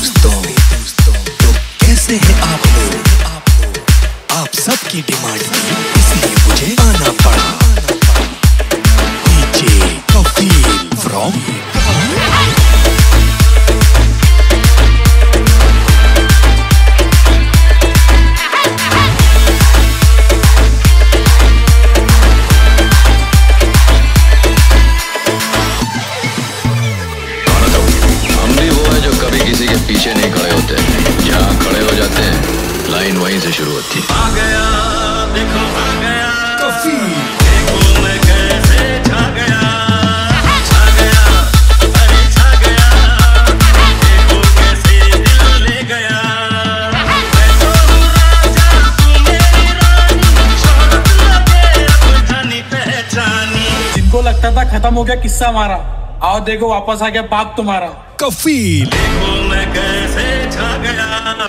दोस्तों, तो कैसे हैं आप लोग? आप सबकी डिमांड थी, इसलिए मुझे आना पड़ा। डीजे कफील फ्रॉम किसी के पीछे नहीं खड़े होते, जहाँ खड़े हो जाते हैं लाइन वहीं से शुरू होती है। आ गया, देखो आ गया कफील, देखो मैं कैसे छा गया, छा गया, अरे छा गया, देखो कैसे दिल ले गया। मैं तो हूँ राजा, तू मेरी रानी, शोहरत लगे अब जानी पहचानी। जिनको लगता था खत्म हो गया किस्सा हमारा, आओ देखो वापस आ गया बाप तुम्हारा। कफील देखो मैं कैसे छा गया।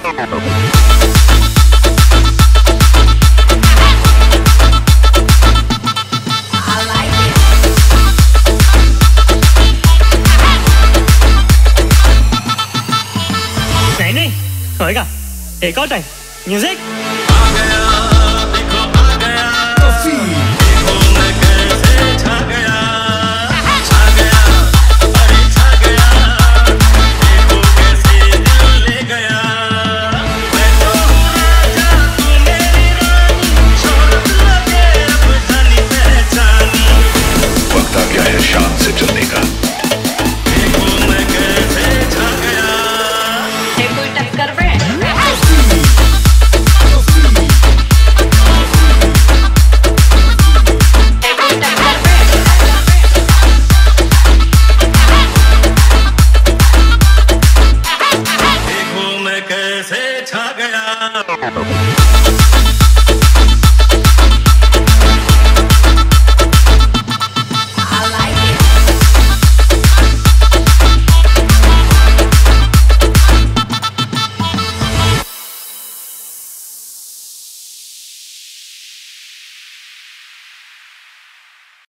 नहीं होएगा, एक और टाइम म्यूजिक। आ गया, देखो आ गया कफील, देखो मैं कैसे छा गया, छा गया, अरे छा गया, देखो कैसे दिल ले गया। मैं तो हूँ राजा, तू मेरी रानी, शोहरत लगे अब जानी पहचानी। वक्त आ गया है शान से चलने का। देखो मैं कैसे छा गया। कोई टक्कर पे देखो मैं कैसे छा गया।